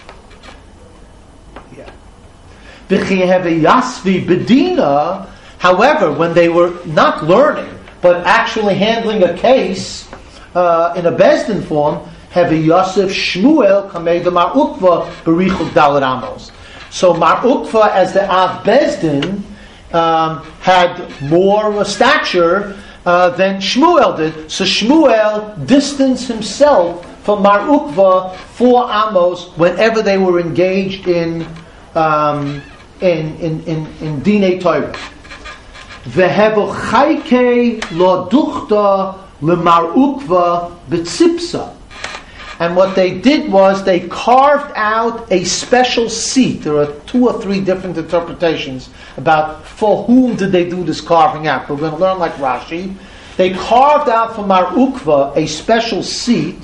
However, when they were not learning, but actually handling a case in a Bezdin form, Yosef Shmuel kamei the Ma'ukva berichuk dalet amos. So Ma'ukva, as the Av Bezdin, had more stature than Shmuel did. So Shmuel distanced himself from Ma'ukva 4 amos whenever they were engaged in Dinei Torah. Vehevo chayke lo duchta leMarukva betzipsa. And what they did was they carved out a special seat. There are 2 or 3 different interpretations about for whom did they do this carving out. We're going to learn like Rashi. They carved out for Marukva a special seat.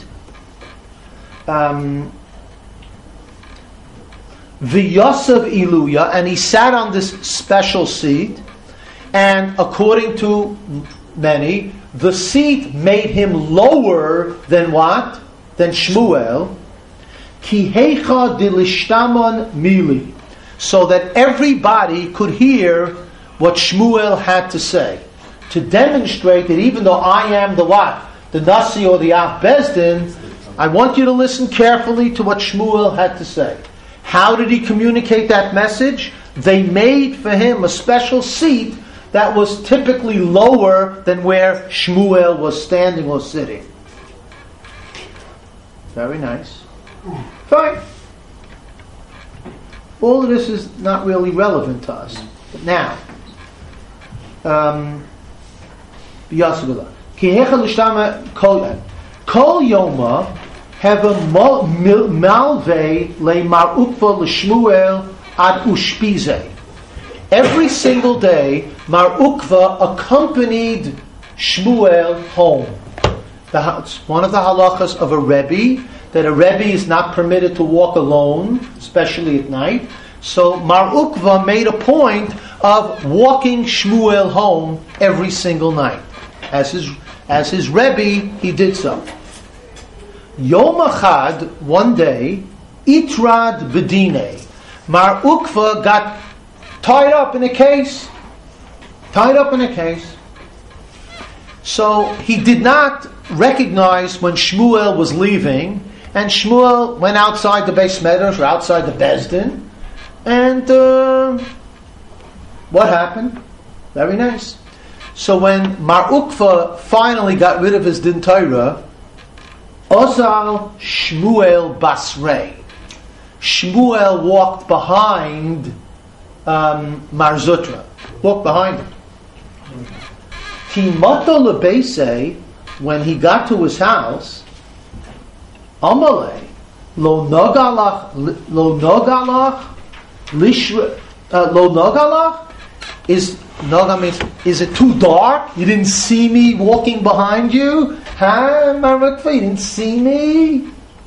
V'yosav iluya, and he sat on this special seat, and according to many, the seat made him lower than what? Than Shmuel. Ki heicha dilishtamon mili, so that everybody could hear what Shmuel had to say, to demonstrate that even though I am the what? The Nasi or the Av Bezdin, I want you to listen carefully to what Shmuel had to say. How did he communicate that message? They made for him a special seat that was typically lower than where Shmuel was standing or sitting. Very nice. Fine. All of this is not really relevant to us. But now, Kol Yoma have a malve le Marukva l'Shmuel ad ushpize. Every single day, Marukva accompanied Shmuel home. It's one of the halachas of a Rebbe that a Rebbe is not permitted to walk alone, especially at night. So Mar Ukva made a point of walking Shmuel home every single night. As his Rebbe, he did so. Yom Achad, one day, Itrad Bedine, Mar Ukva got tied up in a case. So he did not recognize when Shmuel was leaving, and Shmuel went outside the Beis Medrash or outside the Bezdin, and what happened? Very nice. So when Mar Ukva finally got rid of his Din Torah, Ozal Shmuel Basrei. Shmuel walked behind Mar Zutra. Walked behind him. Timato lebeisei, when he got to his house, Amalei lo nogalach is noga means, is it too dark? You didn't see me walking behind you? Huh, Marukva, you didn't see me?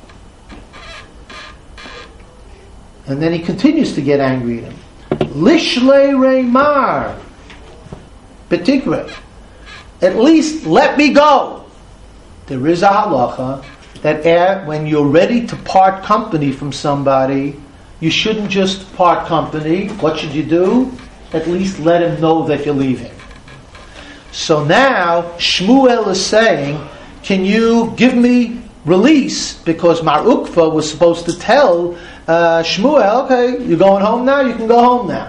And then he continues to get angry at him. Lishle Reymar Betigre. At least let me go. There is a halacha that when you're ready to part company from somebody, you shouldn't just part company. What should you do? At least let him know that you're leaving. So now Shmuel is saying, can you give me release? Because Mar Ukva was supposed to tell Shmuel, okay, you're going home now, you can go home now.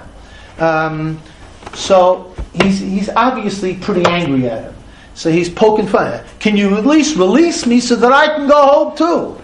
So he's obviously pretty angry at him. So he's poking fun. Can you at least release me so that I can go home too?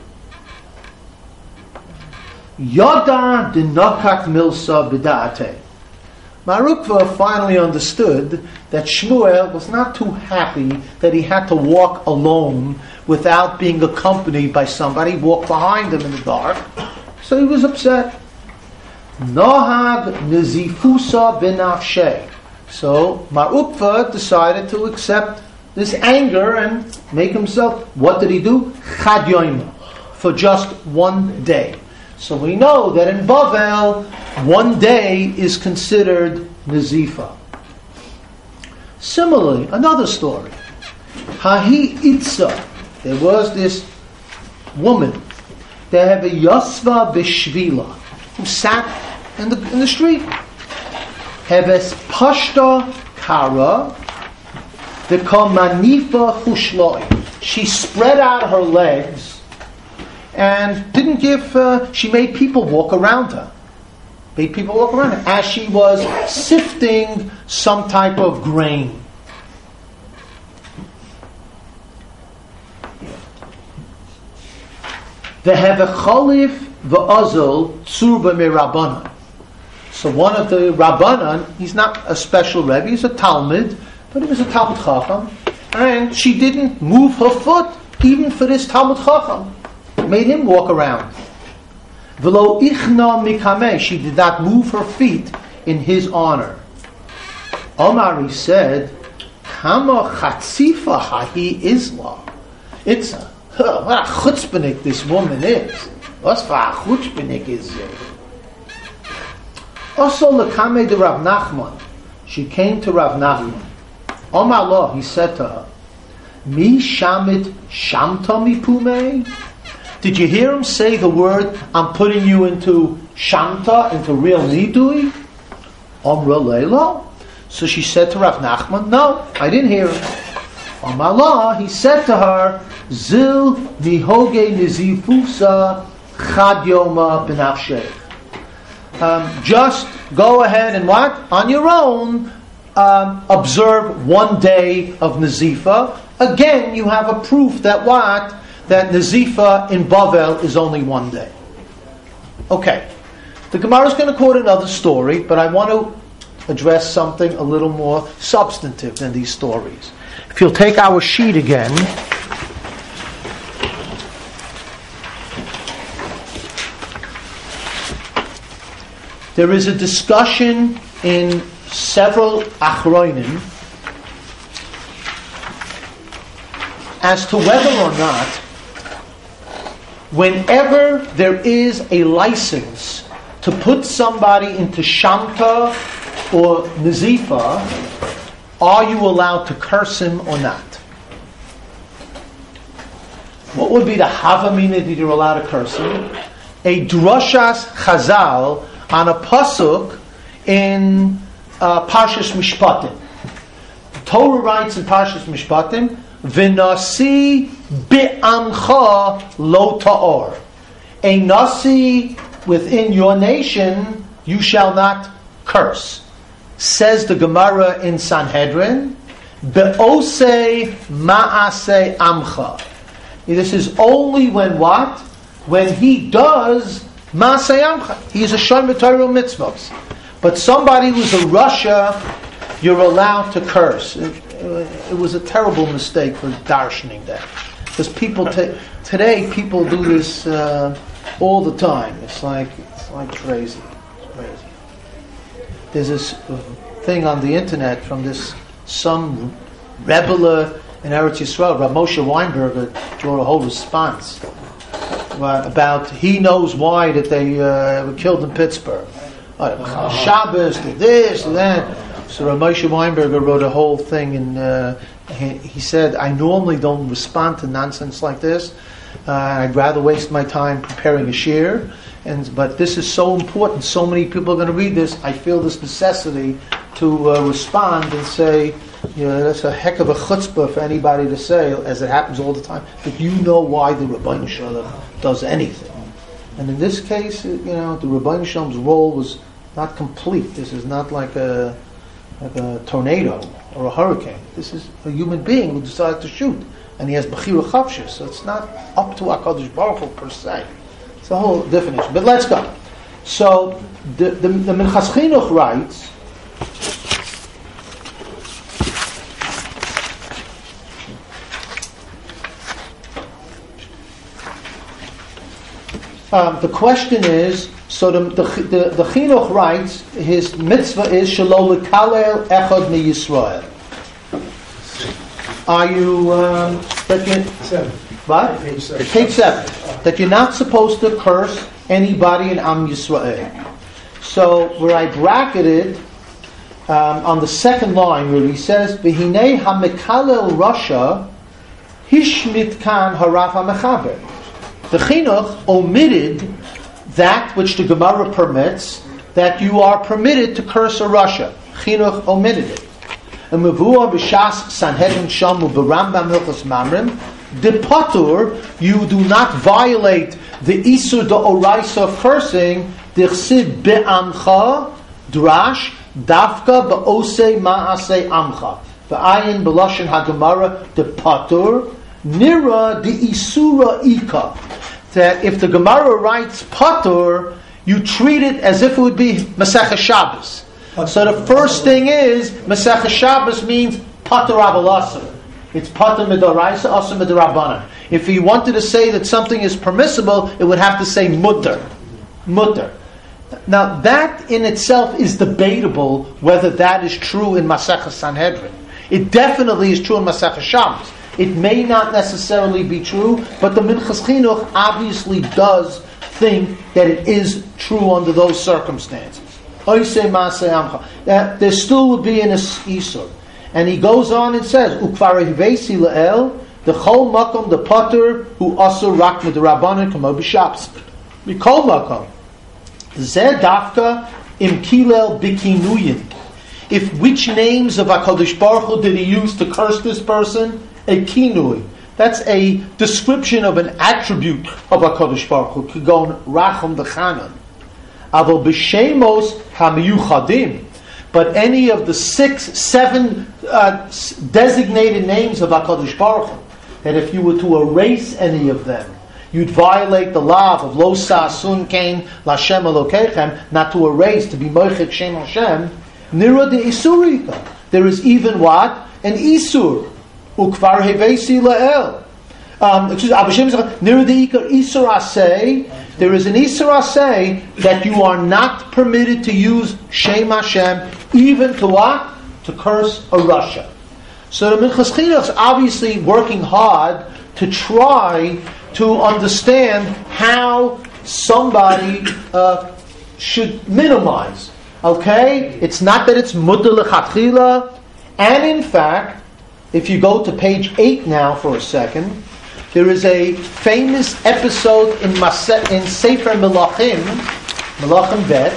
Yoda dinakat milsa b'da'ateh. Mar Ukva finally understood that Shmuel was not too happy that he had to walk alone without being accompanied by somebody, walk behind him in the dark. So he was upset. Nohag nizifusa b'nafshei. So Mar Ukva decided to accept this anger and make himself, what did he do? Chad yoima, for just one day. So we know that in Bavel, one day is considered Nazifa. Similarly, another story. Hahi Itza. There was this woman, they have a Yasva Bishvila, who sat in the street. Heves Pashta Kara, the Kamanifa Hushloi. She spread out her legs and didn't give, she made people walk around her. As she was sifting some type of grain. The Hevecholif v'Azul Tsurba me Rabbanan. So one of the Rabbanan, he's not a special Rebbe, he's a Talmud, but he was a Talmud Chacham, and she didn't move her foot even for this Talmud Chacham. Made him walk around. V'lo ichna mikame, she did not move her feet in his honor. Omari said, Kama chatzifa hahi isla. It's what a chutzpahnik this woman is. What's for a chutzpahnik is it? Also lekame de Rav Nachman. She came to Rav Nachman. Omar lo, he said to her, Mi shamit shamta mipume? Did you hear him say the word, I'm putting you into shamta, into real nidui? Omra leila? So she said to Rav Nachman, no, I didn't hear him. Omar lo, he said to her, Zil nihoge nizifusa chad yoma b'nafsheh. Just go ahead and what? On your own, observe one day of Nazifa. Again, you have a proof that what? That Nazifa in Bavel is only one day. Okay. The Gemara is going to quote another story, but I want to address something a little more substantive than these stories. If you'll take our sheet again. There is a discussion in several Achronim as to whether or not whenever there is a license to put somebody into Shamta or Nazifa, are you allowed to curse him or not? What would be the Havamina that you're allowed to curse him? A Drushas Chazal on a pasuk in Parshas Mishpatim. The Torah writes in Parshas Mishpatim, V'nasi bi'amcha lo ta'or. A nasi within your nation you shall not curse. Says the Gemara in Sanhedrin, Be'osei ma'asei amcha. This is only when what? When he does ma'asei amcha. He is a shomer Torah mitzvahs. But somebody who's a Russia, you're allowed to curse. It was a terrible mistake for darshaning that. Because people today people do this all the time. It's like crazy. It's crazy. There's this thing on the internet from some rebel in Eretz Yisrael, Rav Moshe Weinberger, wrote a whole response about he knows why that they were killed in Pittsburgh. Shabbos, this, that. So Rav Moshe Weinberger wrote a whole thing, and he said, I normally don't respond to nonsense like this. I'd rather waste my time preparing a shir. But this is so important. So many people are going to read this. I feel this necessity to respond and say, that's a heck of a chutzpah for anybody to say, as it happens all the time, that you know why the Rebbeinu Shalom does anything. And in this case, the Rebbeinu Shalom's role was not complete. This is not like a tornado or a hurricane. This is a human being who decided to shoot, and he has bechira chavshis. So it's not up to HaKadosh Baruch Hu per se. It's a whole definition. But let's go. So the Minchas Chinuch writes, the question is, so the Chinuch writes, his mitzvah is shelo lekalel echad mi Yisrael. Are you Seven. what? Page 7. Page 7. That you're not supposed to curse anybody in Am Yisrael. So where I bracketed on the second line where he says, "V'hinei hamekalel Rasha hishmit kan harav hamechaber." The Chinuch omitted that which the Gemara permits, that you are permitted to curse a Rasha. Chinuch omitted it. And Mavua b'shas Sanhedrin shamu b'Rambam Hilchos Mamrim, the patur, you do not violate the isur d'oraisa of cursing, d'chsiv be'amcha, drash, dafka ba'osei ma'asei amcha. V'ayin b'loshen ha'gemara, the patur, nira the isura ika. That if the Gemara writes patur, you treat it as if it would be Masechah Shabbos. So the first thing is, Masechah Shabbos means patur abalasar. It's patur midoraisa, asur midorabbanan. If he wanted to say that something is permissible, it would have to say mutter. Mutter. Now that in itself is debatable whether that is true in Masechah Sanhedrin. It definitely is true in Masechah Shabbos. It may not necessarily be true, but the Minchas Chinuch obviously does think that it is true under those circumstances. That there still would be an isur. And he goes on and says, Ukvar hivesi le'el, the chol makom, the pater, who asur rak midrabanan kamo b'shabbos. Mikol makom. Zeh dafka im kilel bikinuyin. If which names of HaKadosh Baruch Hu did he use to curse this person? A kinui. That's a description of an attribute of HaKadosh Baruch Hu. Kigon racham v'chanan. Aval b'shemos hamiyuchadim. But any of the 7 designated names of HaKadosh Baruch Hu, that if you were to erase any of them, you'd violate the law of lo sa'asun kain l'Hashem Elokechem, not to erase, to be moichet Shem Hashem. Nira de isurika. There is even what? An isur. Ukvar hevesi la'el. Nira de ikar isur asay. There is an isur asay that you are not permitted to use Shem Hashem, even to what? To curse a Rasha. So the Minchas Chinuch is obviously working hard to try to understand how somebody should minimize. Okay? It's not that it's mutter lechatchila. And in fact, if you go to page 8 now for a second, there is a famous episode in Sefer Melachim Bet,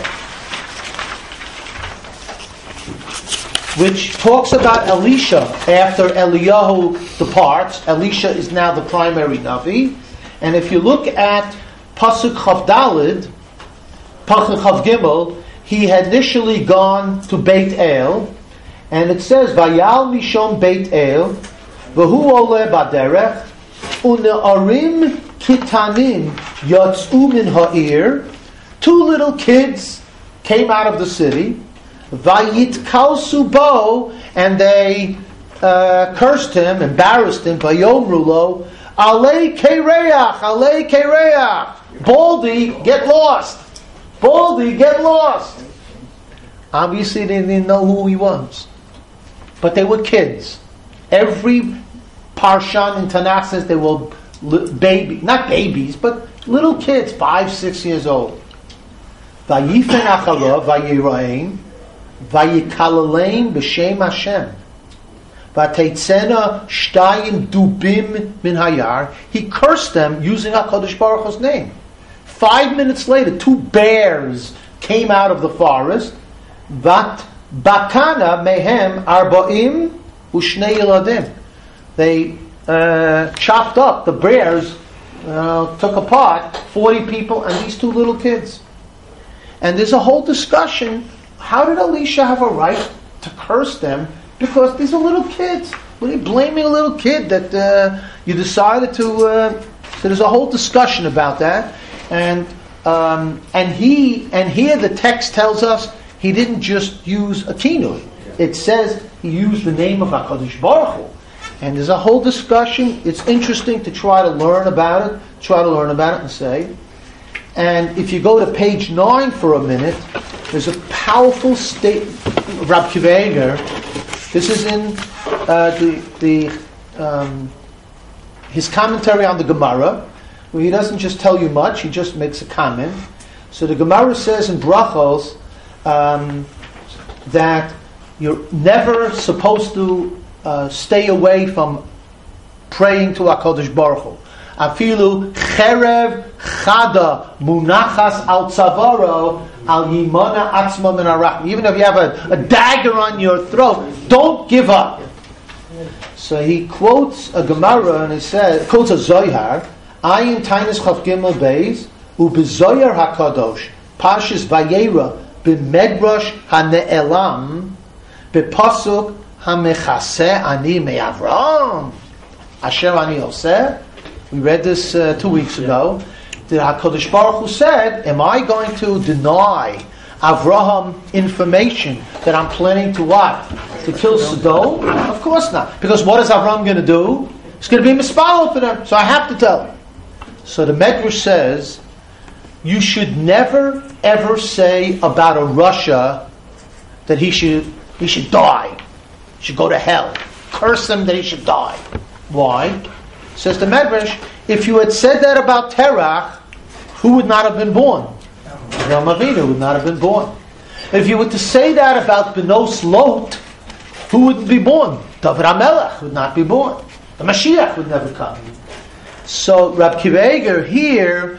which talks about Elisha after Eliyahu departs. Elisha is now the primary Navi. And if you look at Pasuk Chav Dalid, Pasuk Chav Gimel, he had initially gone to Beit El, and it says, Vayal Mishon Beit El, V'hu Ole Baderech, Une'arim Kitanim Yatzu Min Ha'ir. 2 little kids came out of the city, Vayitkalsu Bo, and they cursed him, embarrassed him, Vayomru Lo, Alei Kereach, Alei Kereach, Baldy, get lost. Baldy, get lost. Obviously they didn't know who he was. But they were kids. Every Parshan in Tanakh says they were not babies, but little kids, 5, 6 years old. Vayifen acharav, vayiraim, vayikalalein b'shem Hashem. Vateitzena shtayim dubim min hayar. He cursed them using HaKadosh Baruch Hu's name. 5 minutes later, 2 bears came out of the forest. Vat bakana mehem arba'im u'shnei yeladim. They chopped up, the bears took apart 40 people and these 2 little kids. And there's a whole discussion, how did Elisha have a right to curse them? Because these are little kids. What are you blaming a little kid that you decided to... So there's a whole discussion about that. And here the text tells us he didn't just use a kinui. It says he used the name of HaKadosh Baruch Hu. And there's a whole discussion. It's interesting to try to learn about it and say. And if you go to page 9 for a minute, there's a powerful statement. Rab Kiva Eger, this is in his commentary on the Gemara, where he doesn't just tell you much, he just makes a comment. So the Gemara says in Brachos that you're never supposed to stay away from praying to HaKadosh Baruch Hu. Afilu cherev chada munachas al tzavaro al yimana atzma min harachim. Even if you have a dagger on your throat, don't give up. So he quotes a Gemara and he says, quotes a Zohar, Ayin Tainis Chav Gimel Beis, u'bezoyar hakadosh, Pashas Vayera, b'medrash hane'elam, b'pasuk hamechaseh ani me'avram, asher ani oseh. We read this 2 weeks ago. The HaKadosh Baruch Hu said, am I going to deny Avraham information that I'm planning to what? To kill Sodom? Of course not. Because what is Avraham going to do? It's going to be mispalel for them. So I have to tell him. So the Medrash says, you should never ever say about a Rasha that he should die. He should go to hell. Curse him that he should die. Why? Says the Medrash, if you had said that about Terach, who would not have been born? Avraham Avinu would not have been born. If you were to say that about Benos Lot, who would be born? David HaMelech would not be born. The Mashiach would never come. So Rab Kiva Eger here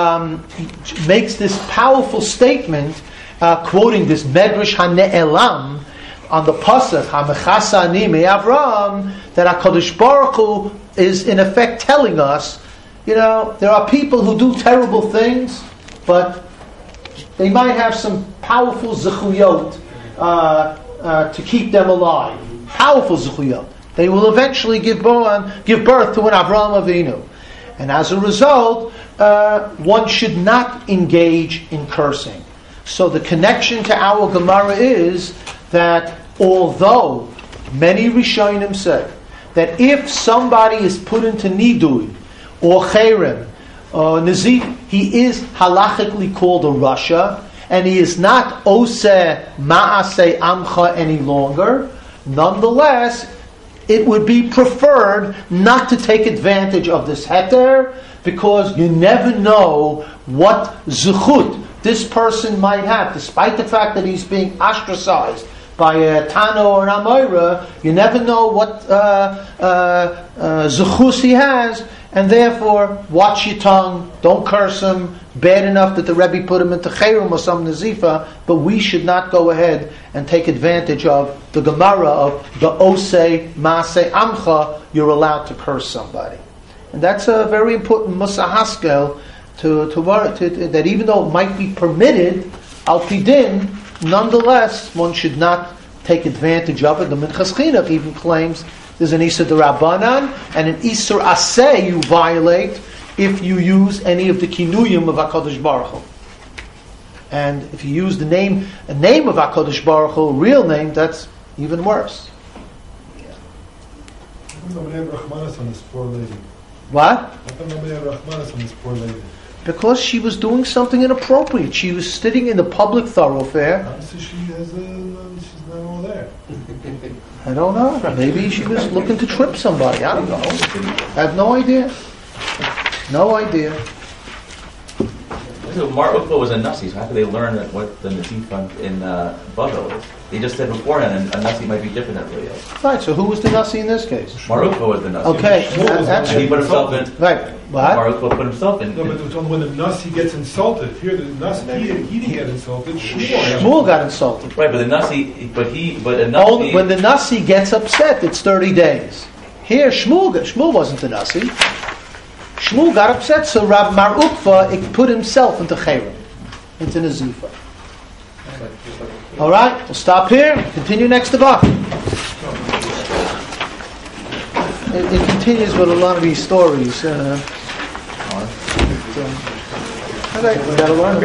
makes this powerful statement, quoting this Medrash HaNe'elam on the Pasuk HaMechasa Ani Me'Avram, that HaKadosh Baruch Hu is in effect telling us, there are people who do terrible things, but they might have some powerful zechuyot to keep them alive. Powerful zechuyot. They will eventually give birth to an Avraham Avinu. And as a result, one should not engage in cursing. So the connection to our Gemara is that although many Rishonim say that if somebody is put into Nidui or Cherem or Nazif, he is halachically called a Rasha, and he is not Oseh Ma'aseh Amcha any longer. Nonetheless, it would be preferred not to take advantage of this heter, because you never know what zuchut this person might have, despite the fact that he's being ostracized by a Tana or an Amoira. You never know what zuchus he has, and therefore watch your tongue. Don't curse him. Bad enough that the Rebbe put him into Chayrum or some Nazifa, but we should not go ahead and take advantage of the Gemara of the Osei Maaseh Amcha. You're allowed to curse somebody, and that's a very important Musa Haskel to that even though it might be permitted al pidin, nonetheless one should not take advantage of it. The Minchas Chinuch even claims there's an Isur D'Rabbanan and an Isur Aseh you violate if you use any of the kinuyim of HaKadosh Baruch Hu. And if you use a name of HaKadosh Baruch Hu, a real name, that's even worse. How come nobody had Rachmanis on this poor lady? What? How come nobody had Rachmanis on this poor lady? Because she was doing something inappropriate. She was sitting in the public thoroughfare. Obviously she's not all there. I don't know. Maybe she was looking to trip somebody. I don't know. I have no idea. No idea. So Mar Ukva was a Nasi, so how could they learn what the Nazif in Bavel is? They just said beforehand a Nasi might be different than everybody else. Right, so who was the Nasi in this case? Mar Ukva was the Nasi. Okay, And he put himself in. Right, Mar what? Ukva put himself in. No, but it's only when the Nasi gets insulted. Here, the Nasi, he didn't get insulted. Shmuel got insulted. Right, but the Nasi, but a Nasi. Only when the Nasi gets upset, it's 30 days. Here, Shmuel wasn't the Nasi. Shmuel got upset, so Rab Mar Ukva put himself into Chayrim, into Nazifa. All right, we'll stop here. Continue next to Bach. It continues with a lot of these stories. Okay, we got to learn.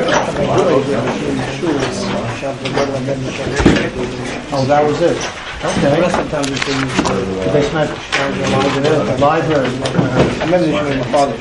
Oh, that was it. Okay. The base medrash. Library. I remember this when my father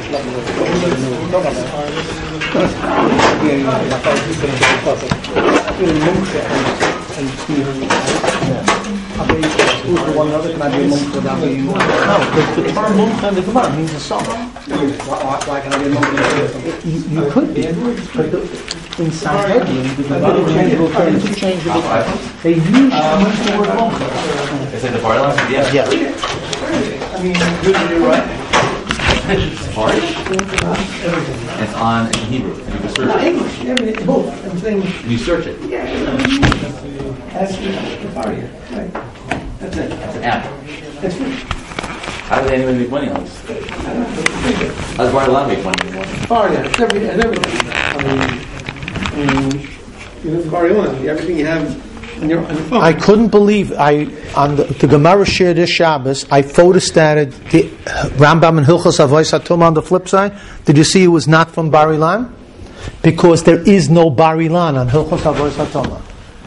the term mumcha in the Gemara means a summer. why can I be a monk? You could be, but in Sanhedrin, the Gemara is interchangeable. They usually use the word mumcha. Is it the Bar Lam? Yeah. Yeah. I mean, you're right. Farish? It's on in Hebrew. And you can search it. English, everything, both. I'm saying, And you search it. that's the Faria. Right. That's it. It's an app. That's it. How do they anybody make money on this? How does Bar Lam make money anymore? Faria, it's everything. I mean, you know, Faria, everything you have on your phone. I couldn't believe on the Gemara shared this Shabbos. I photostated the Rambam and Hilchos Avos HaTumah on the flip side. Did you see it was not from Bar Ilan? Because there is no Bar Ilan on Hilchos Avos HaTumah.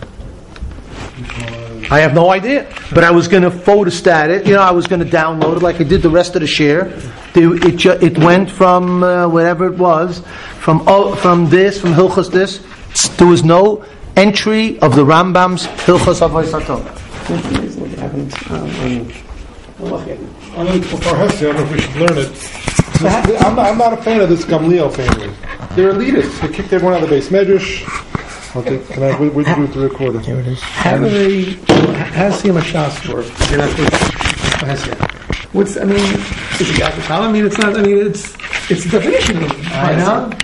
I have no idea, but I was going to photostat it. You know, I was going to download it like I did the rest of the share. It went from whatever it was, from Hilchos this. There was no entry of the Rambam's Hilchos Avos HaTumah. I don't know if we should learn it. I'm not a fan of this Gamliel family. They're elitists. They kicked everyone out of the base medrash. Okay, can I? Where'd you do with the recorder? Here it is. How does Siyam Shas work? What's, I mean, it's a Gakashal. I mean, it's not, I mean, it's a definition. I know.